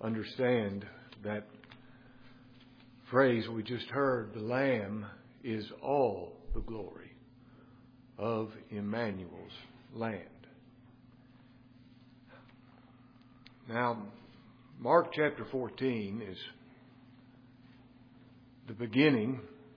understand that phrase we just heard, the Lamb is all the glory of Emmanuel's land. Now, Mark chapter 14 is the beginning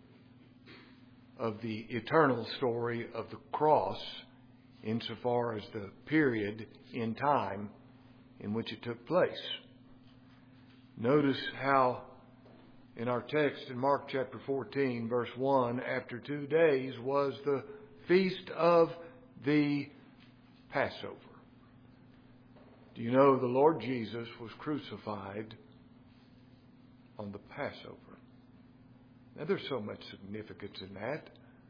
of the eternal story of the cross insofar as the period in time in which it took place. Notice how in our text in Mark chapter 14 verse 1, after 2 days was the feast of the Passover. Do you know the Lord Jesus was crucified on the Passover? Now there's so much significance in that.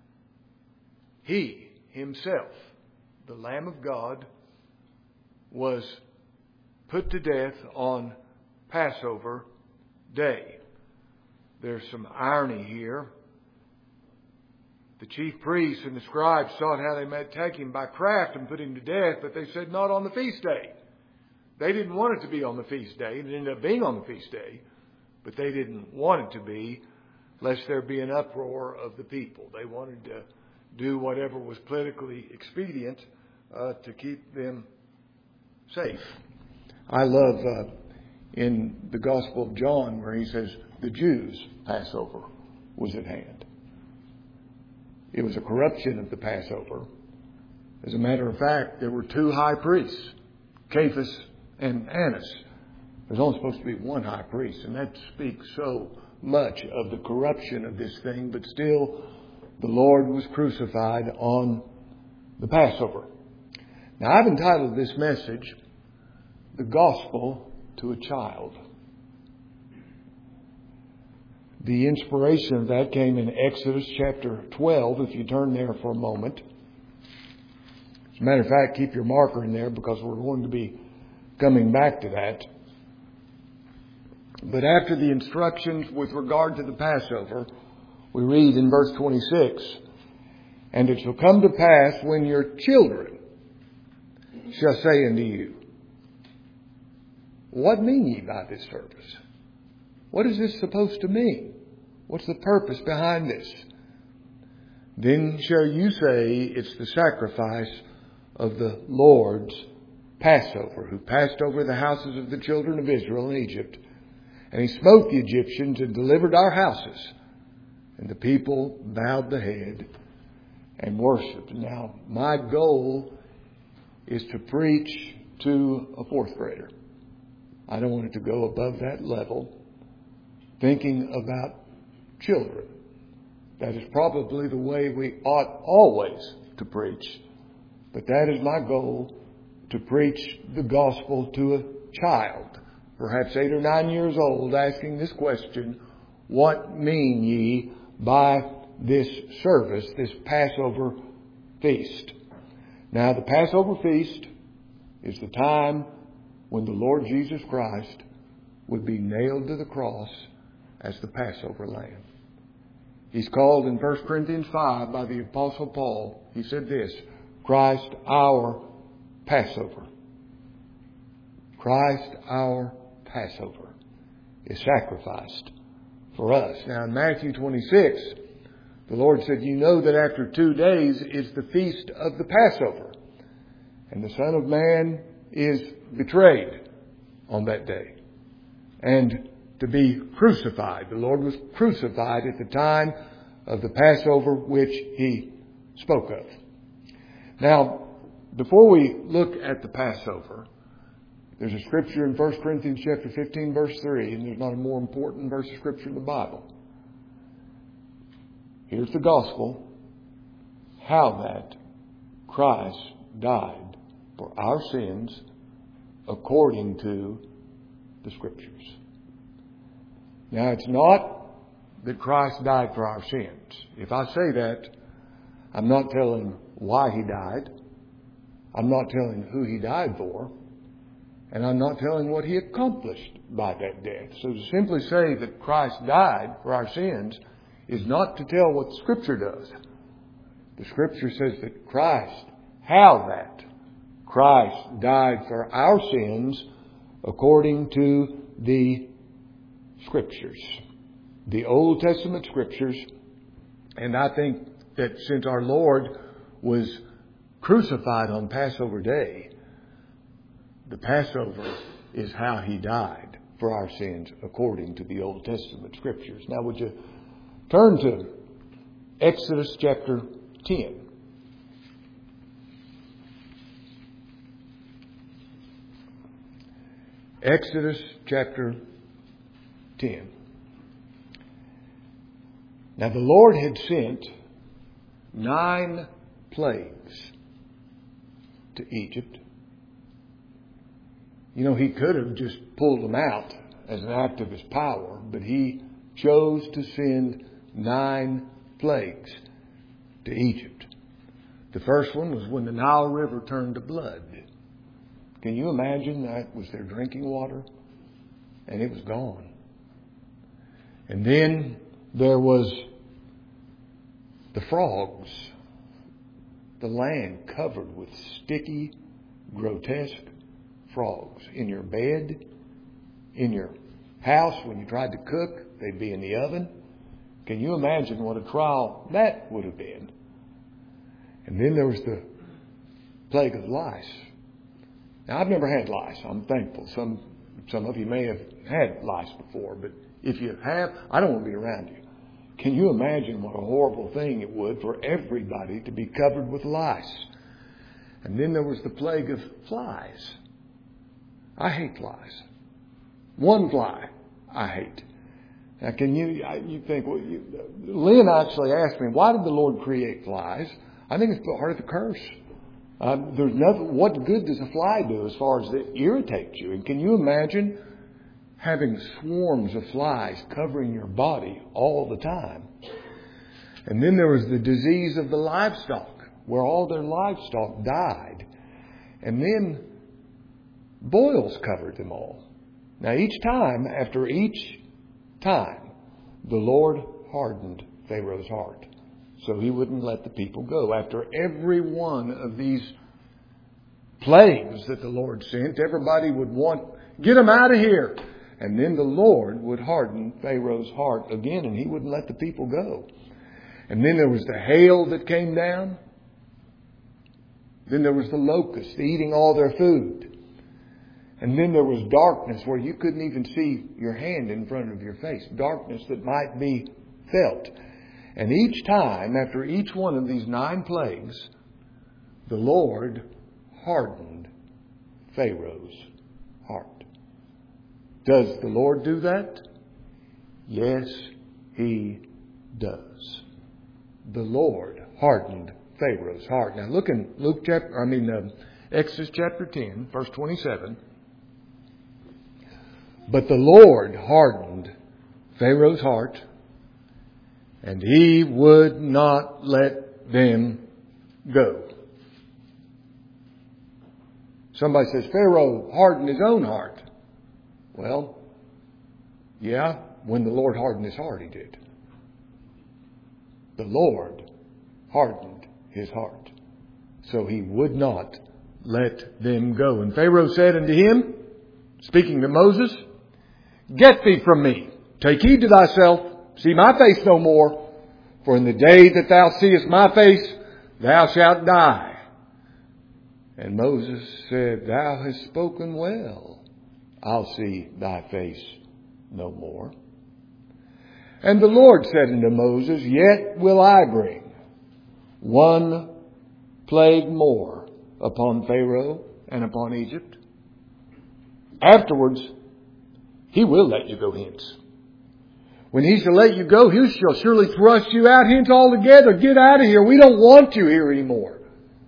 He himself, the Lamb of God, was put to death on Passover day. There's some irony here. The chief priests and the scribes thought how they might take him by craft and put him to death, but they said not on the feast day. They didn't want it to be on the feast day. It ended up being on the feast day, but they didn't want it to be, lest there be an uproar of the people. They wanted to do whatever was politically expedient to keep them safe. I love in the Gospel of John where he says the Jews' Passover was at hand. It was a corruption of the Passover. As a matter of fact, there were 2 high priests, Caiaphas and Annas. There's only supposed to be 1 high priest, and that speaks so much of the corruption of this thing, but still the Lord was crucified on the Passover. Now I've entitled this message, The Gospel to a Child. The inspiration of that came in Exodus chapter 12, if you turn there for a moment. As a matter of fact, keep your marker in there because we're going to be coming back to that. But after the instructions with regard to the Passover, we read in verse 26, "And it shall come to pass when your children shall say unto you, What mean ye by this service? What is this supposed to mean? What's the purpose behind this? Then shall you say, It's the sacrifice of the Lord's Passover, who passed over the houses of the children of Israel in Egypt. And he smote the Egyptians and delivered our houses. And the people bowed the head and worshipped." Now, my goal is to preach to a 4th grader. I don't want it to go above that level. Thinking about children. That is probably the way we ought always to preach. But that is my goal, to preach the gospel to a child, perhaps 8 or 9 years old, asking this question, what mean ye by this service, this Passover feast? Now, the Passover feast is the time when the Lord Jesus Christ would be nailed to the cross as the Passover lamb. He's called in 1 Corinthians 5 by the Apostle Paul. He said this, Christ our Passover. Christ our Passover is sacrificed for us. Now in Matthew 26, the Lord said, you know that after 2 days is the feast of the Passover. And the Son of Man is betrayed on that day. And to be crucified. The Lord was crucified at the time of the Passover which He spoke of. Now, before we look at the Passover, there's a scripture in 1 Corinthians chapter 15, verse 3, and there's not a more important verse of scripture in the Bible. Here's the gospel, how that Christ died for our sins according to the Scriptures. Now, it's not that Christ died for our sins. If I say that, I'm not telling why He died. I'm not telling who He died for. And I'm not telling what He accomplished by that death. So to simply say that Christ died for our sins is not to tell what Scripture does. The Scripture says that Christ, how that Christ died for our sins according to the Scriptures, the Old Testament Scriptures. And I think that since our Lord was crucified on Passover Day, the Passover is how He died for our sins according to the Old Testament Scriptures. Now would you turn to Exodus chapter 10. Exodus chapter 10. Now the Lord had sent 9 plagues to Egypt. You know, He could have just pulled them out as an act of His power, but He chose to send 9 plagues to Egypt. The first one was when the Nile River turned to blood. Can you imagine that was their drinking water? And it was gone. And then there was the frogs. The land covered with sticky, grotesque frogs. In your bed, in your house, when you tried to cook, they'd be in the oven. Can you imagine what a trial that would have been? And then there was the plague of lice. Now, I've never had lice. I'm thankful. Some of you may have had lice before, but if you have, I don't want to be around you. Can you imagine what a horrible thing it would for everybody to be covered with lice? And then there was the plague of flies. I hate flies. One fly I hate. Now, can you think, well, Lynn actually asked me, why did the Lord create flies? I think it's part of the curse. There's nothing. What good does a fly do as far as it irritates you? And can you imagine having swarms of flies covering your body all the time? And then there was the disease of the livestock, where all their livestock died. And then boils covered them all. Now after each time, the Lord hardened Pharaoh's heart, so he wouldn't let the people go. After every one of these plagues that the Lord sent, everybody would get them out of here. And then the Lord would harden Pharaoh's heart again, and he wouldn't let the people go. And then there was the hail that came down. Then there was the locusts eating all their food. And then there was darkness where you couldn't even see your hand in front of your face. Darkness that might be felt. And each time, after each one of these 9 plagues, the Lord hardened Pharaoh's heart. Does the Lord do that? Yes, He does. The Lord hardened Pharaoh's heart. Now look in Exodus chapter 10, verse 27. But the Lord hardened Pharaoh's heart, and he would not let them go. Somebody says, Pharaoh hardened his own heart. Well, yeah, when the Lord hardened his heart, he did. The Lord hardened his heart, so he would not let them go. And Pharaoh said unto him, speaking to Moses, Get thee from me, take heed to thyself, see my face no more, for in the day that thou seest my face, thou shalt die. And Moses said, Thou hast spoken well. I'll see thy face no more. And the Lord said unto Moses, Yet will I bring 1 plague more upon Pharaoh and upon Egypt. Afterwards, he will let you go hence. When he shall let you go, he shall surely thrust you out hence altogether. Get out of here. We don't want you here anymore.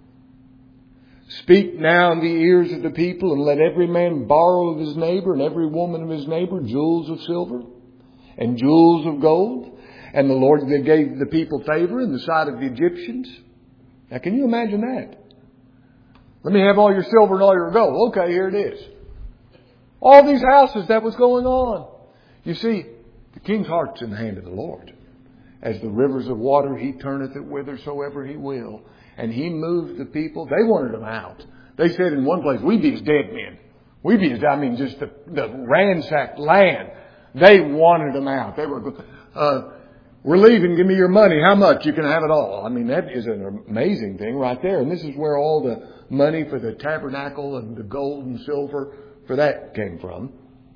Speak now in the ears of the people, and let every man borrow of his neighbor and every woman of his neighbor jewels of silver and jewels of gold. And the Lord gave the people favor in the sight of the Egyptians. Now, can you imagine that? Let me have all your silver and all your gold. Okay, here it is. All these houses, that was going on. You see, the king's heart's in the hand of the Lord. As the rivers of water, he turneth it whithersoever he will. And he moved the people. They wanted them out. They said in one place, we be as dead men. Just the ransacked land. They wanted them out. They were, we're leaving, give me your money. How much? You can have it all. That is an amazing thing right there. And this is where all the money for the tabernacle and the gold and silver for that came from.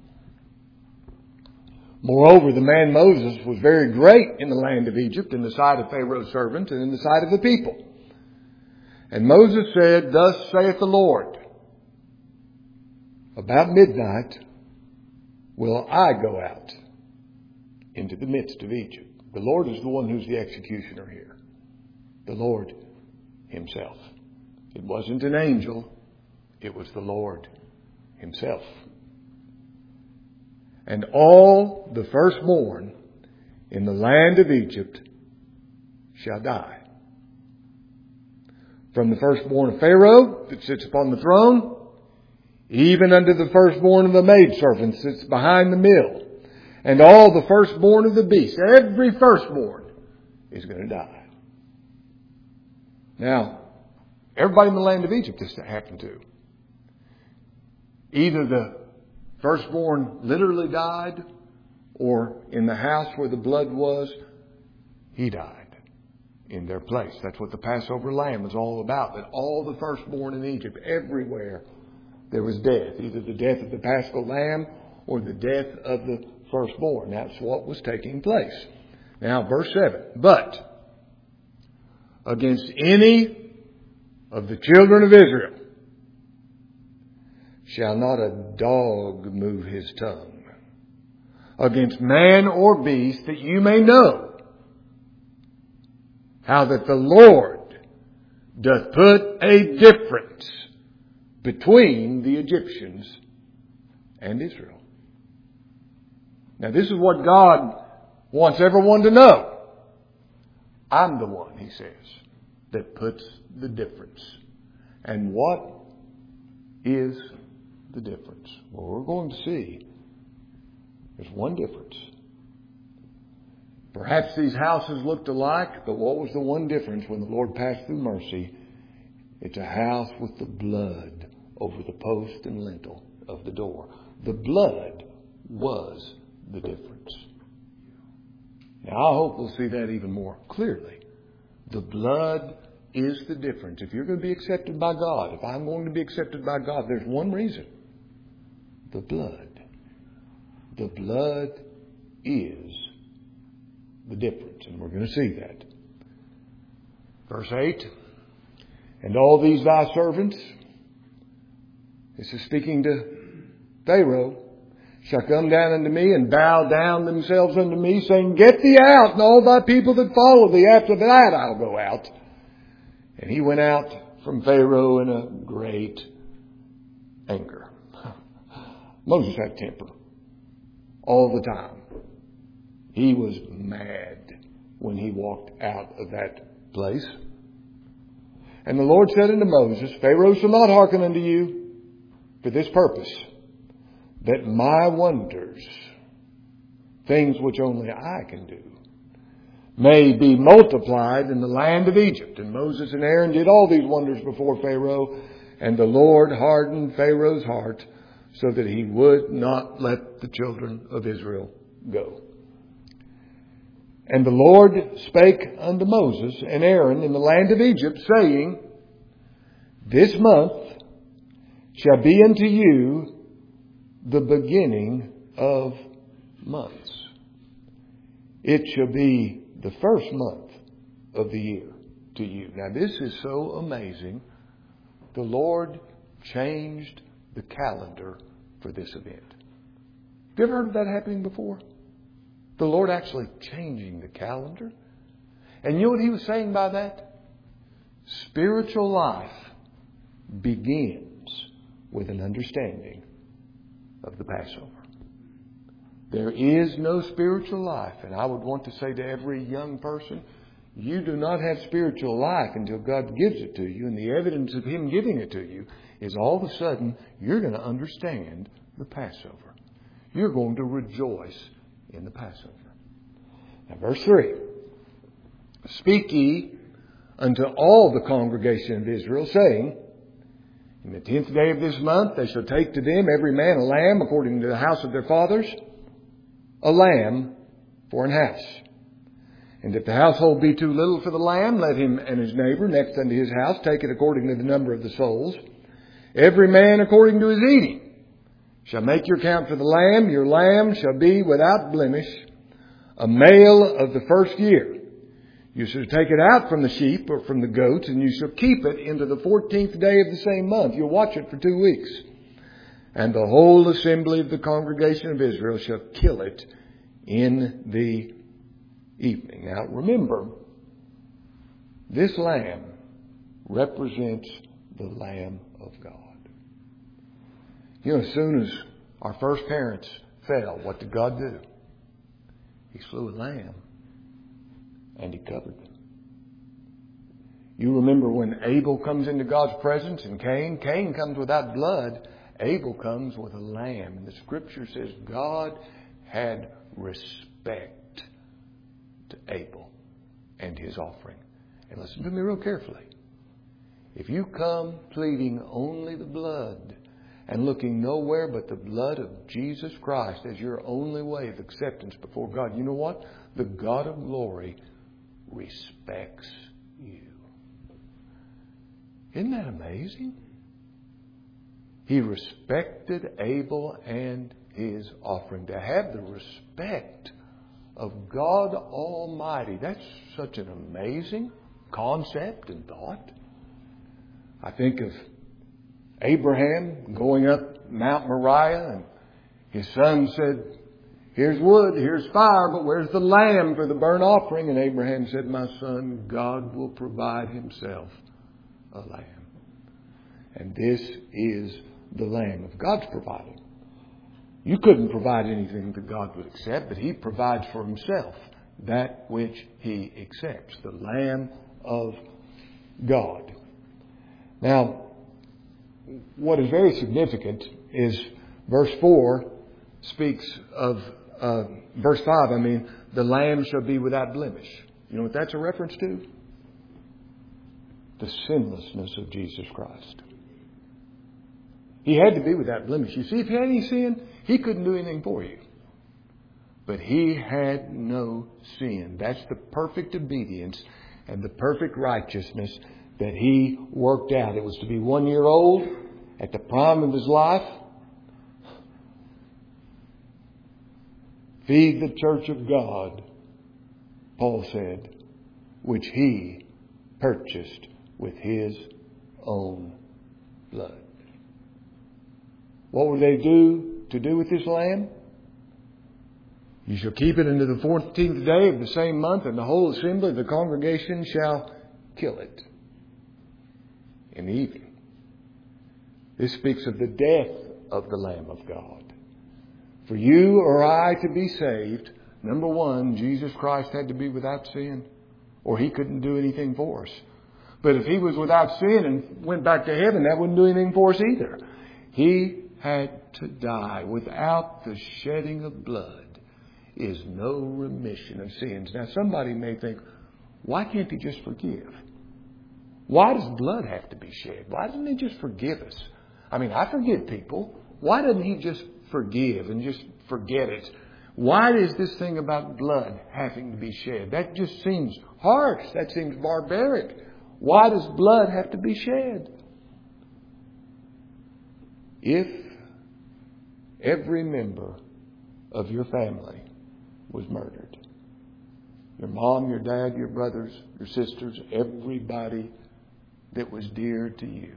Moreover, the man Moses was very great in the land of Egypt, in the sight of Pharaoh's servants and in the sight of the people. And Moses said, "Thus saith the Lord, about midnight will I go out into the midst of Egypt." The Lord is the one who's the executioner here. The Lord Himself. It wasn't an angel. It was the Lord Himself. "And all the firstborn in the land of Egypt shall die. From the firstborn of Pharaoh that sits upon the throne, even unto the firstborn of the maidservant that sits behind the mill, and all the firstborn of the beasts." Every firstborn is going to die. Now, everybody in the land of Egypt this happened to. Either the firstborn literally died, or in the house where the blood was, he died in their place. That's what the Passover lamb was all about. That all the firstborn in Egypt, everywhere, there was death. Either the death of the Paschal lamb or the death of the firstborn. That's what was taking place. Now, verse 7. "But against any of the children of Israel shall not a dog move his tongue against man or beast, that you may know how that the Lord doth put a difference between the Egyptians and Israel." Now, this is what God wants everyone to know. I'm the one, He says, that puts the difference. And what is the difference? Well, we're going to see there's one difference. Perhaps these houses looked alike, but what was the one difference when the Lord passed through mercy? It's a house with the blood over the post and lintel of the door. The blood was the difference. Now, I hope we'll see that even more clearly. The blood is the difference. If you're going to be accepted by God, if I'm going to be accepted by God, there's one reason. The blood. The blood is the difference. And we're going to see that. Verse 8. "And all these thy servants," this is speaking to Pharaoh, "shall come down unto me and bow down themselves unto me, saying, Get thee out, and all thy people that follow thee. After that I'll go out." And he went out from Pharaoh in a great anger. Moses had temper all the time. He was mad when he walked out of that place. "And the Lord said unto Moses, Pharaoh shall not hearken unto you for this purpose, that my wonders, things which only I can do, may be multiplied in the land of Egypt." And Moses and Aaron did all these wonders before Pharaoh, and the Lord hardened Pharaoh's heart, so that he would not let the children of Israel go. "And the Lord spake unto Moses and Aaron in the land of Egypt, saying, This month shall be unto you the beginning of months. It shall be the first month of the year to you." Now, this is so amazing. The Lord changed the calendar for this event. Have you ever heard of that happening before? The Lord actually changing the calendar. And you know what He was saying by that? Spiritual life begins with an understanding of the Passover. There is no spiritual life. And I would want to say to every young person, you do not have spiritual life until God gives it to you. And the evidence of Him giving it to you is all of a sudden you're going to understand the Passover. You're going to rejoice in the Passover. Now, verse 3. "Speak ye unto all the congregation of Israel, saying, In the 10th day of this month they shall take to them every man a lamb according to the house of their fathers, a lamb for an house. And if the household be too little for the lamb, let him and his neighbor next unto his house take it according to the number of the souls. Every man according to his eating shall make your count for the lamb. Your lamb shall be without blemish, a male of the first year. You shall take it out from the sheep or from the goats, and you shall keep it into the 14th day of the same month. You'll watch it for 2 weeks. And the whole assembly of the congregation of Israel shall kill it in the evening. Now remember, this lamb represents the Lamb of God. You know, as soon as our first parents fell, what did God do? He slew a lamb and He covered them. You remember when Abel comes into God's presence and Cain comes without blood. Abel comes with a lamb. And the Scripture says God had respect to Abel and his offering. And listen to me real carefully. If you come pleading only the blood and looking nowhere but the blood of Jesus Christ as your only way of acceptance before God, you know what? The God of glory respects you. Isn't that amazing? He respected Abel and his offering. To have the respect of God Almighty, that's such an amazing concept and thought. I think of Abraham going up Mount Moriah, and his son said, "Here's wood, here's fire, but where's the lamb for the burnt offering?" And Abraham said, "My son, God will provide Himself a lamb." And this is the lamb of God's providing. You couldn't provide anything that God would accept, but He provides for Himself that which He accepts, the Lamb of God. Now, what is very significant is verse 4 speaks of, verse 5, the lamb shall be without blemish. You know what that's a reference to? The sinlessness of Jesus Christ. He had to be without blemish. You see, if He had any sin, He couldn't do anything for you. But He had no sin. That's the perfect obedience and the perfect righteousness that He worked out. It was to be 1 year old at the prime of His life. Feed the church of God, Paul said, which He purchased with His own blood. What would they do to do with this lamb? You shall keep it into the 14th day of the same month, and the whole assembly of the congregation shall kill it in the evening. This speaks of the death of the Lamb of God. For you or I to be saved, number one, Jesus Christ had to be without sin, or He couldn't do anything for us. But if He was without sin and went back to heaven, that wouldn't do anything for us either. He had to die. Without the shedding of blood is no remission of sins. Now somebody may think, why can't He just forgive? Why does blood have to be shed? Why doesn't He just forgive us? I forgive people. Why doesn't He just forgive and just forget it? Why is this thing about blood having to be shed? That just seems harsh. That seems barbaric. Why does blood have to be shed? If every member of your family was murdered, your mom, your dad, your brothers, your sisters, everybody that was dear to you,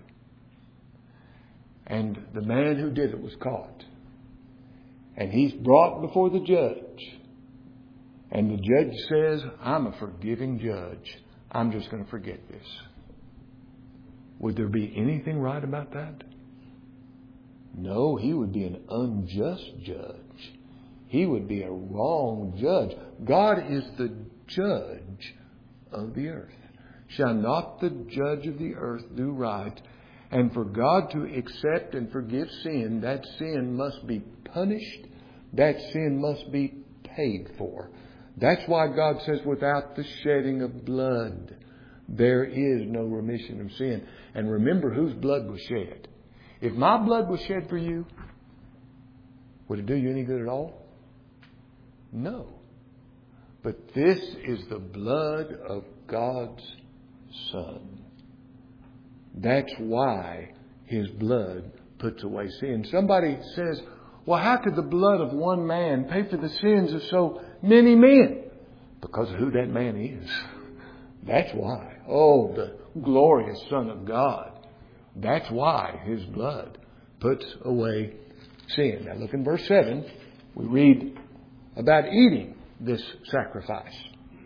and the man who did it was caught, and he's brought before the judge, and the judge says, "I'm a forgiving judge. I'm just going to forget this." Would there be anything right about that? No, he would be an unjust judge. He would be a wrong judge. God is the judge of the earth. Shall not the judge of the earth do right? And for God to accept and forgive sin, that sin must be punished. That sin must be paid for. That's why God says, without the shedding of blood, there is no remission of sin. And remember whose blood was shed. If my blood was shed for you, would it do you any good at all? No. But this is the blood of God's Son. That's why His blood puts away sin. Somebody says, well, how could the blood of one man pay for the sins of so many men? Because of who that man is. That's why. Oh, the glorious Son of God. That's why His blood puts away sin. Now look in verse 7. We read about eating this sacrifice.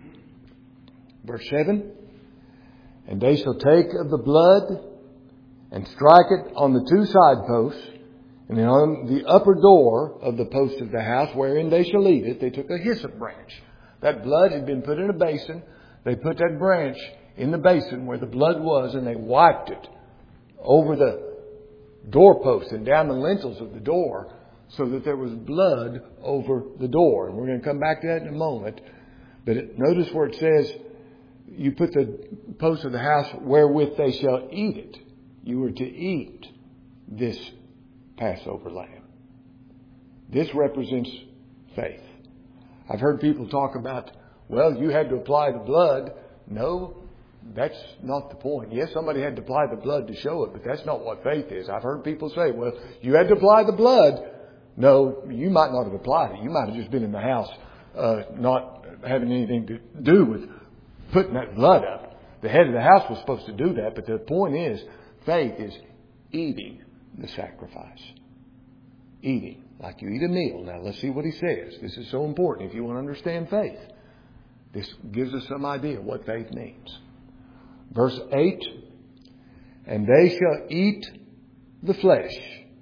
Verse 7. And they shall take of the blood and strike it on the two side posts, and then on the upper door of the post of the house, wherein they shall eat it. They took a hyssop branch. That blood had been put in a basin. They put that branch in the basin where the blood was, and they wiped it over the doorpost and down the lintels of the door so that there was blood over the door. And we're going to come back to that in a moment. But notice where it says, you put the post of the house wherewith they shall eat it. You were to eat this Passover lamb. This represents faith. I've heard people talk about, well, you had to apply the blood. No, that's not the point. Yes, somebody had to apply the blood to show it, but that's not what faith is. I've heard people say, well, you had to apply the blood. No, you might not have applied it. You might have just been in the house, not having anything to do with putting that blood up. The head of the house was supposed to do that, but the point is, faith is eating the sacrifice. Eating, like you eat a meal. Now let's see what he says. This is so important if you want to understand faith. This gives us some idea of what faith means. Verse 8, and they shall eat the flesh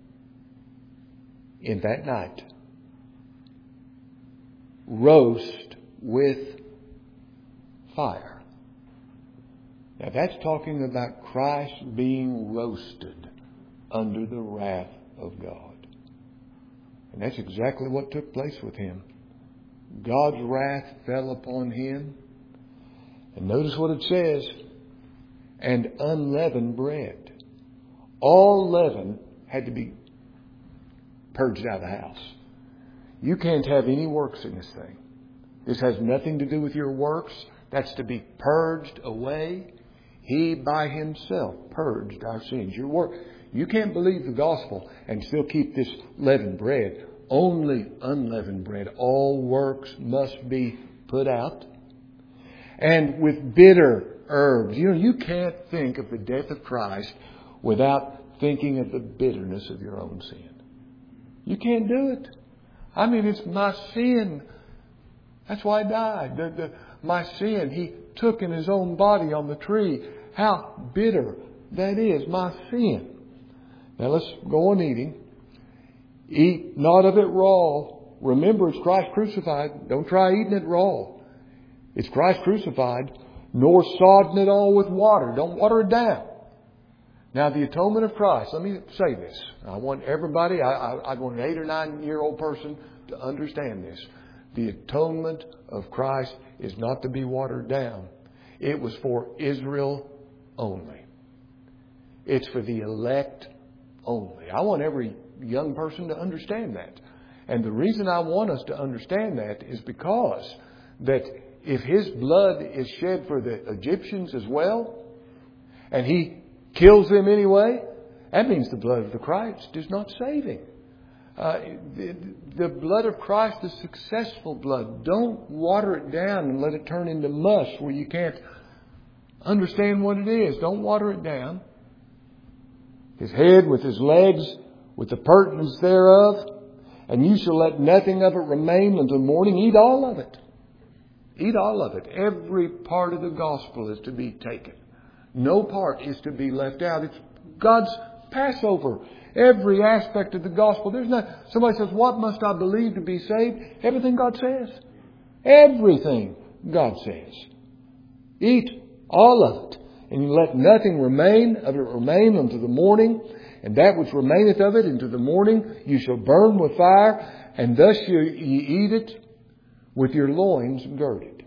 in that night, roast with fire. Now that's talking about Christ being roasted under the wrath of God. And that's exactly what took place with Him. God's wrath fell upon Him. And notice what it says. And unleavened bread. All leaven had to be purged out of the house. You can't have any works in this thing. This has nothing to do with your works. That's to be purged away. He by Himself purged our sins. Your work. You can't believe the gospel and still keep this leavened bread. Only unleavened bread. All works must be put out. And with bitter herbs. You know, you can't think of the death of Christ without thinking of the bitterness of your own sin. You can't do it. I mean, it's my sin. That's why He died. My sin He took in His own body on the tree. How bitter that is, my sin. Now let's go on eating. Eat not of it raw. Remember, it's Christ crucified. Don't try eating it raw. It's Christ crucified. Nor sodden it all with water. Don't water it down. Now, the atonement of Christ. Let me say this. I want everybody, I want an 8 or 9 year old person to understand this. The atonement of Christ is not to be watered down. It was for Israel only. It's for the elect only. I want every young person to understand that. And the reason I want us to understand that is because that if His blood is shed for the Egyptians as well, and He kills them anyway, that means the blood of the Christ is not saving. The blood of Christ is successful blood. Don't water it down and let it turn into mush where you can't understand what it is. Don't water it down. His head with His legs, with the purtenance thereof, and you shall let nothing of it remain until morning. Eat all of it. Eat all of it. Every part of the gospel is to be taken. No part is to be left out. It's God's Passover. Every aspect of the gospel. There's not. Somebody says, what must I believe to be saved? Everything God says. Everything God says. Eat all of it. And you let nothing remain of it remain unto the morning. And that which remaineth of it into the morning you shall burn with fire. And thus ye eat it with your loins girded.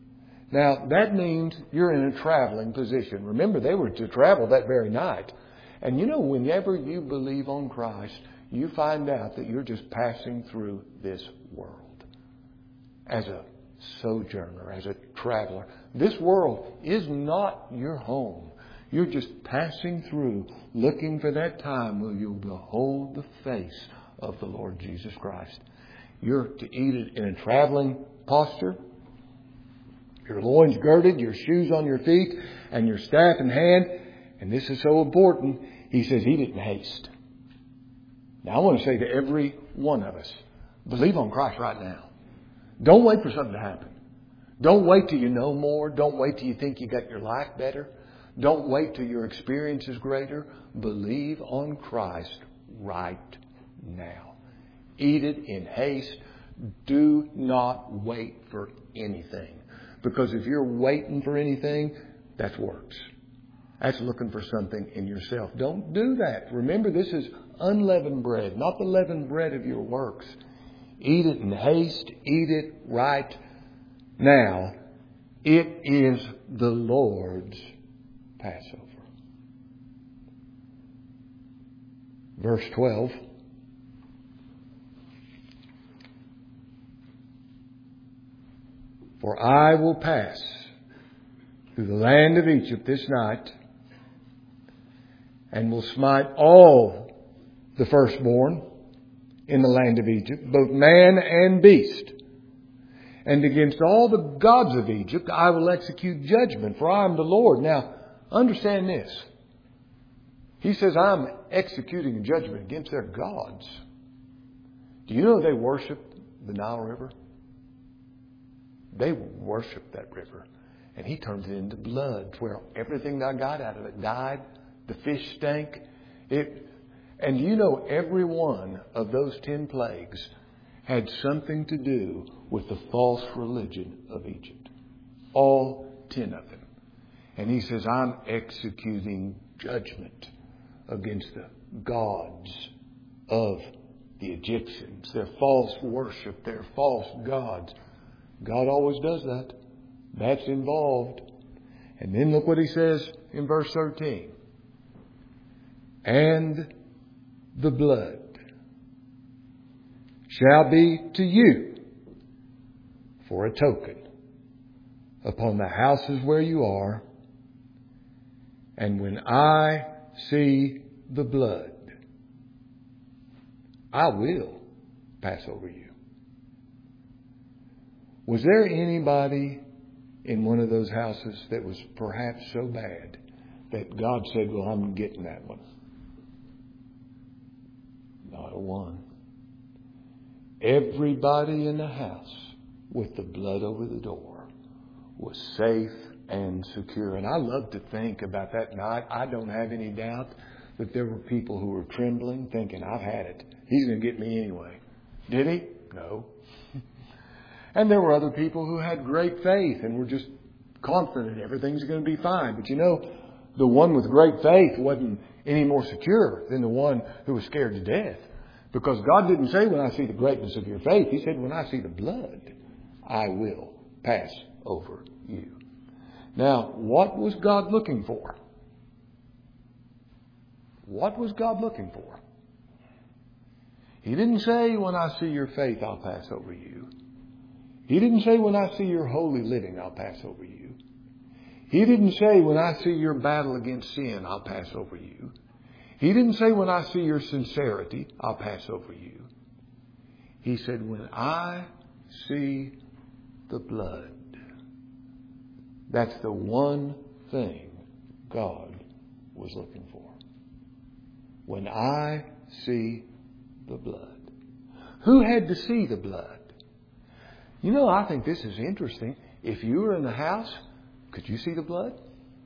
Now, that means you're in a traveling position. Remember, they were to travel that very night. And you know, whenever you believe on Christ, you find out that you're just passing through this world as a sojourner, as a traveler. This world is not your home. You're just passing through, looking for that time where you'll behold the face of the Lord Jesus Christ. You're to eat it in a traveling posture, your loins girded, your shoes on your feet, and your staff in hand. And this is so important. He says, eat it in haste. Now, I want to say to every one of us, believe on Christ right now. Don't wait for something to happen. Don't wait till you know more. Don't wait till you think you got your life better. Don't wait till your experience is greater. Believe on Christ right now. Eat it in haste. Do not wait for anything. Because if you're waiting for anything, that's works. That's looking for something in yourself. Don't do that. Remember, this is unleavened bread, not the leavened bread of your works. Eat it in haste. Eat it right now. It is the Lord's Passover. Verse 12. For I will pass through the land of Egypt this night, and will smite all the firstborn in the land of Egypt, both man and beast. And against all the gods of Egypt I will execute judgment, for I am the Lord. Now, understand this. He says, I'm executing judgment against their gods. Do you know they worship the Nile River? They worship that river. And He turns it into blood, where everything I got out of it died. The fish stank. And you know, every one of those 10 plagues had something to do with the false religion of Egypt. All 10 of them. And He says, I'm executing judgment against the gods of the Egyptians. Their false worship, their false gods. God always does that. That's involved. And then look what He says in verse 13. And the blood shall be to you for a token upon the houses where you are. And when I see the blood, I will pass over you. Was there anybody in one of those houses that was perhaps so bad that God said, well, I'm getting that one? Not a one. Everybody in the house with the blood over the door was safe and secure. And I love to think about that night. I don't have any doubt that there were people who were trembling, thinking, I've had it. He's going to get me anyway. Did He? No. And there were other people who had great faith and were just confident everything's going to be fine. But you know, the one with great faith wasn't any more secure than the one who was scared to death. Because God didn't say, when I see the greatness of your faith. He said, when I see the blood, I will pass over you. Now, what was God looking for? What was God looking for? He didn't say, when I see your faith, I'll pass over you. He didn't say, when I see your holy living, I'll pass over you. He didn't say, when I see your battle against sin, I'll pass over you. He didn't say, when I see your sincerity, I'll pass over you. He said, when I see the blood. That's the one thing God was looking for. When I see the blood. Who had to see the blood? You know, I think this is interesting. If you were in the house, could you see the blood?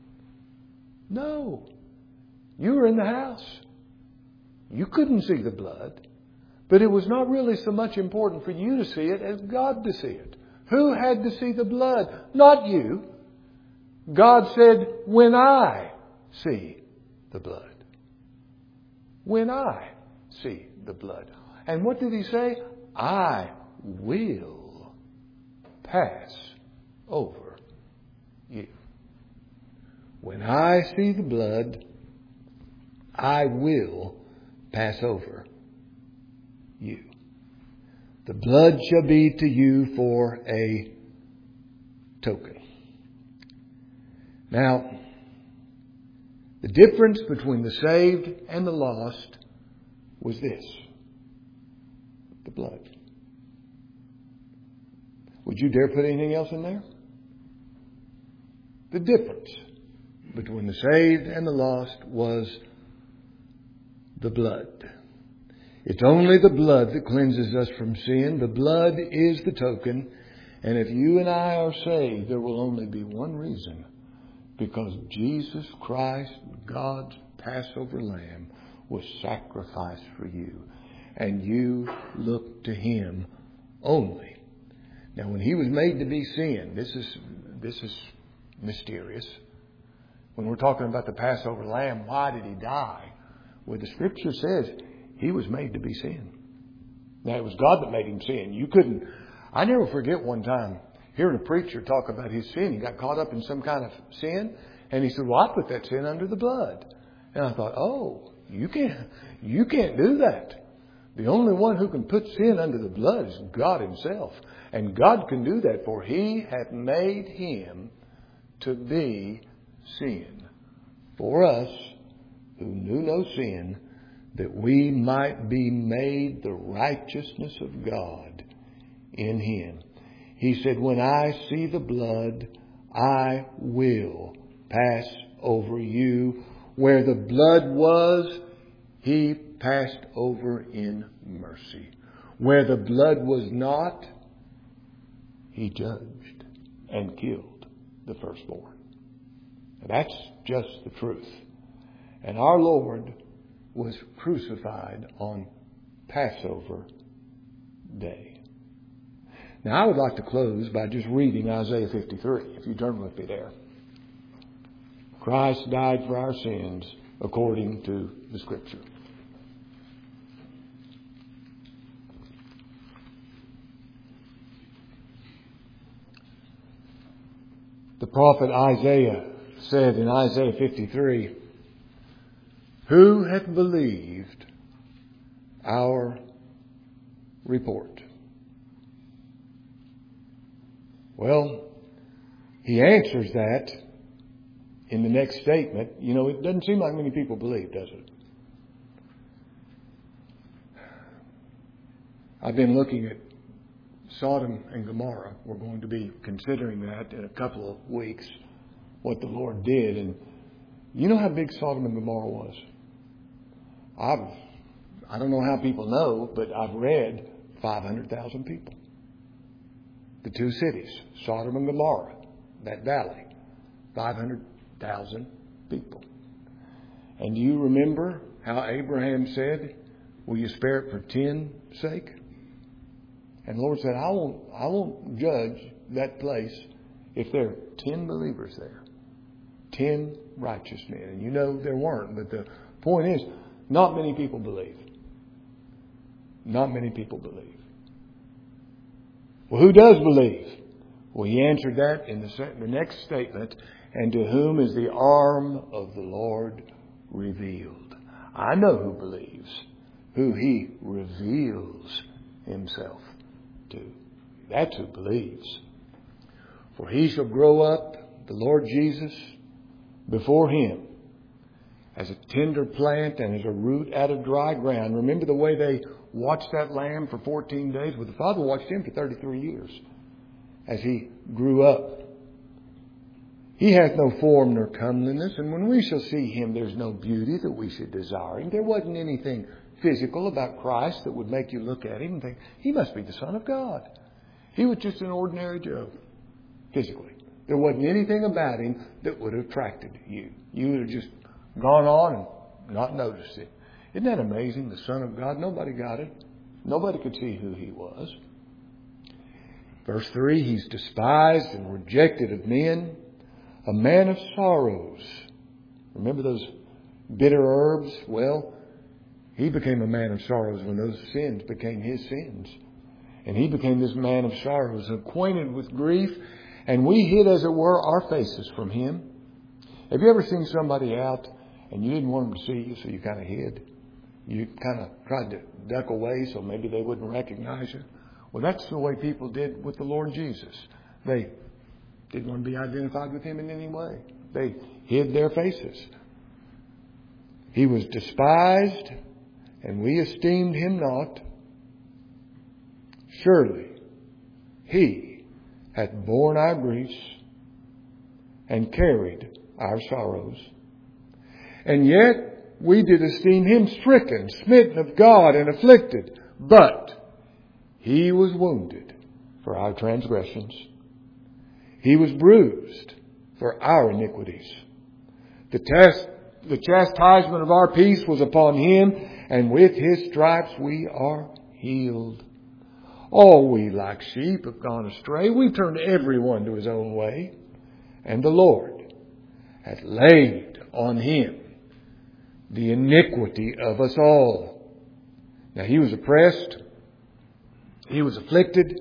No. You were in the house. You couldn't see the blood. But it was not really so much important for you to see it as God to see it. Who had to see the blood? Not you. God said, when I see the blood. When I see the blood. And what did He say? I will pass over you. When I see the blood, I will pass over you. The blood shall be to you for a token. Now, the difference between the saved and the lost was this: the blood. Would you dare put anything else in there? The difference between the saved and the lost was the blood. It's only the blood that cleanses us from sin. The blood is the token. And if you and I are saved, there will only be one reason. Because Jesus Christ, God's Passover Lamb, was sacrificed for you. And you look to Him only. Now, when He was made to be sin, this is mysterious. When we're talking about the Passover Lamb, why did He die? Well, the Scripture says He was made to be sin. Now, it was God that made Him sin. I never forget one time hearing a preacher talk about his sin. He got caught up in some kind of sin. And he said, well, I put that sin under the blood. And I thought, oh, you can't do that. The only one who can put sin under the blood is God Himself. And God can do that, for He hath made Him to be sin for us who knew no sin, that we might be made the righteousness of God in Him. He said, when I see the blood, I will pass over you. Where the blood was, He passed over in mercy. Where the blood was not, He judged and killed the firstborn. And that's just the truth. And our Lord was crucified on Passover Day. Now, I would like to close by just reading Isaiah 53, if you turn with me there. Christ died for our sins according to the Scripture. The prophet Isaiah said in Isaiah 53, who hath believed our report? Well, he answers that in the next statement. You know, it doesn't seem like many people believe, does it? I've been looking at Sodom and Gomorrah. We're going to be considering that in a couple of weeks, what the Lord did. And you know how big Sodom and Gomorrah was? I don't know how people know, but I've read 500,000 people. The two cities, Sodom and Gomorrah, that valley, 500,000 people. And do you remember how Abraham said, will you spare it for 10's sake? And the Lord said, I won't judge that place if there are 10 believers there. 10 righteous men. And you know there weren't. But the point is, not many people believe. Not many people believe. Well, who does believe? Well, he answered that in the next statement. And to whom is the arm of the Lord revealed? I know who believes, who He reveals Himself to. That's who believes. For he shall grow up, the Lord Jesus, before Him as a tender plant and as a root out of dry ground. Remember the way they watched that lamb for 14 days? Well, the Father watched Him for 33 years as He grew up. He hath no form nor comeliness, and when we shall see Him, there's no beauty that we should desire Him. There wasn't anything physical about Christ that would make you look at Him and think, He must be the Son of God. He was just an ordinary Joe, physically. There wasn't anything about Him that would have attracted you. You would have just gone on and not noticed it. Isn't that amazing? The Son of God, nobody got it. Nobody could see who He was. Verse 3, He's despised and rejected of men, a man of sorrows. Remember those bitter herbs? Well, He became a man of sorrows when those sins became His sins. And He became this man of sorrows, acquainted with grief, and we hid, as it were, our faces from Him. Have you ever seen somebody out and you didn't want them to see you, so you kind of hid. You kind of tried to duck away so maybe they wouldn't recognize you. Well, that's the way people did with the Lord Jesus. They didn't want to be identified with Him in any way. They hid their faces. He was despised, and we esteemed Him not. Surely He hath borne our griefs and carried our sorrows. And yet we did esteem Him stricken, smitten of God, and afflicted. But He was wounded for our transgressions. He was bruised for our iniquities. The chastisement of our peace was upon Him, and with His stripes we are healed. All we like sheep have gone astray. We've turned every one to his own way. And the Lord hath laid on Him the iniquity of us all. Now He was oppressed. He was afflicted.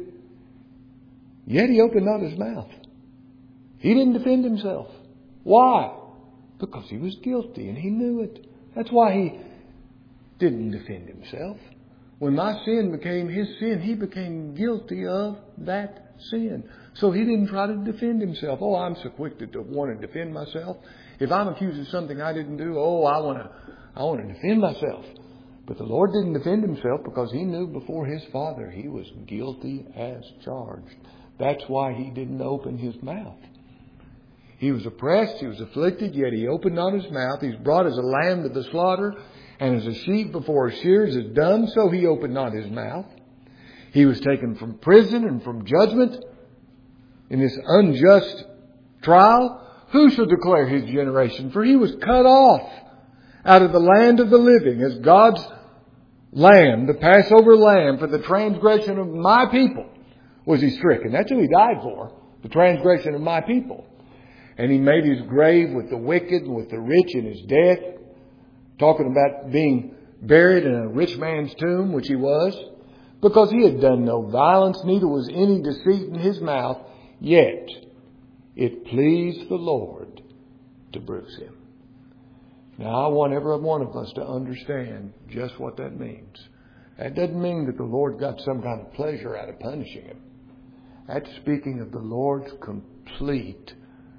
Yet He opened not His mouth. He didn't defend Himself. Why? Because He was guilty and He knew it. That's why He didn't defend Himself. When my sin became His sin, He became guilty of that sin. So He didn't try to defend Himself. Oh, I'm so quick to want to defend myself. If I'm accused of something I didn't do, I want to defend myself. But the Lord didn't defend Himself because He knew before His Father He was guilty as charged. That's why He didn't open His mouth. He was oppressed, He was afflicted, yet He opened not His mouth. He's brought as a lamb to the slaughter, and as a sheep before his shears is dumb, so He opened not His mouth. He was taken from prison and from judgment. In this unjust trial, who shall declare His generation? For He was cut off out of the land of the living as God's lamb, the Passover lamb, for the transgression of my people was He stricken. That's who He died for, the transgression of my people. And He made His grave with the wicked and with the rich in His death. Talking about being buried in a rich man's tomb, which He was. Because He had done no violence, neither was any deceit in His mouth. Yet it pleased the Lord to bruise Him. Now I want every one of us to understand just what that means. That doesn't mean that the Lord got some kind of pleasure out of punishing Him. That's speaking of the Lord's complete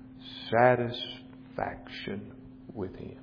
satisfaction with Him.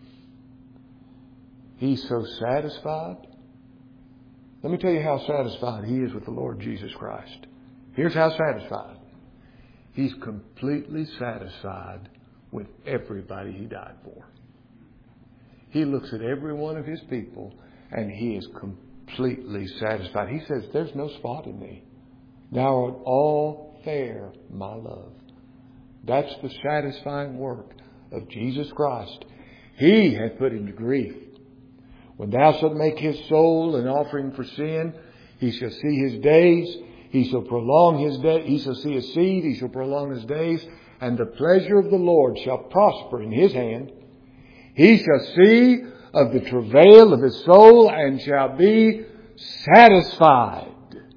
He's so satisfied. Let me tell you how satisfied He is with the Lord Jesus Christ. Here's how satisfied. He's completely satisfied with everybody He died for. He looks at every one of His people and He is completely satisfied. He says, there's no spot in thee. Thou art all fair, my love. That's the satisfying work of Jesus Christ. He hath put Him to grief. When thou shalt make His soul an offering for sin, He shall see His days. He shall prolong His days. He shall see His seed. He shall prolong His days. And the pleasure of the Lord shall prosper in His hand. He shall see of the travail of His soul and shall be satisfied.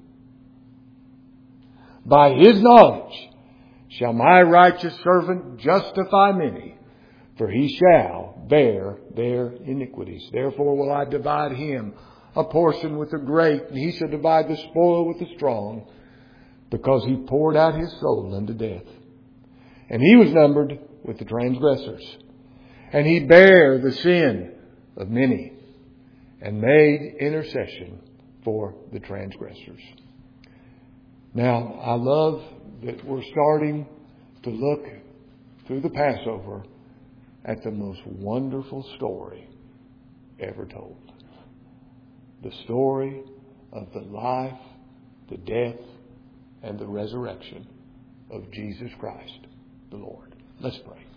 By His knowledge shall my righteous servant justify many, for he shall bear their iniquities. Therefore will I divide him a portion with the great, and he shall divide the spoil with the strong, because he poured out his soul unto death. And he was numbered with the transgressors. And he bare the sin of many, and made intercession for the transgressors. Now, I love that we're starting to look through the Passover at the most wonderful story ever told. The story of the life, the death, and the resurrection of Jesus Christ, the Lord. Let's pray.